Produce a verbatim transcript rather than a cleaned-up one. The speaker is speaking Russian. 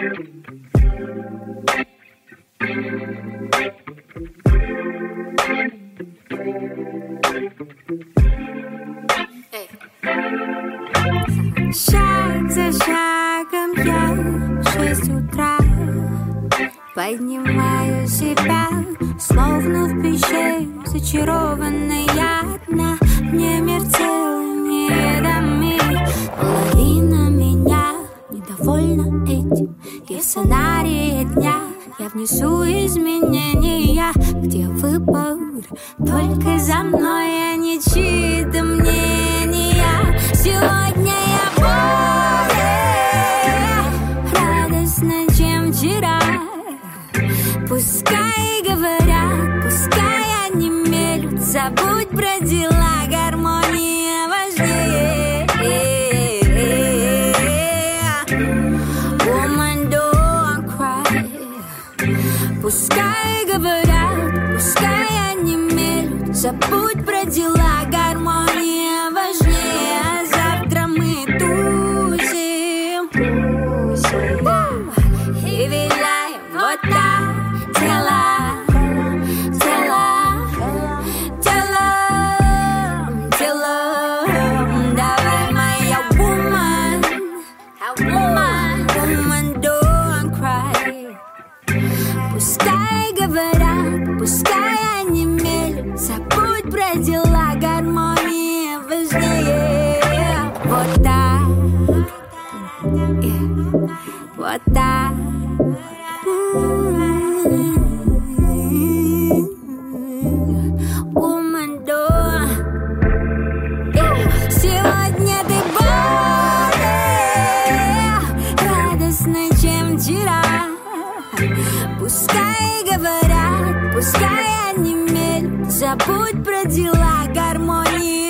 Шаг за шагом я в шесть утра поднимаю себя, словно в пещере зачарованная одна. Мне мир целыми рядами, половина меня недовольна этим. И в сценарии дня я внесу изменения, где выбор только за мной, а не чьи-то мнения. Сегодня я более радостна, чем вчера. Пускай говорят, пускай они мелют, забудь про дела, гармония важнее. Woman, don't cry. Пускай говорят, пускай они мелют, забудь про дела, гармония важнее. Завтра мы тусим и виляем вот так. Тела, тела, тела, тела. Давай, моя woman, woman, woman, don't cry. Пускай говорят, пускай они мелют, забудь про дела, гармония важнее. Вот так, yeah. Вот так. Woman, don't. Yeah. Сегодня ты более радостна, чем вчера. Пускай говорят, пускай они мелют, забудь про дела, гармонии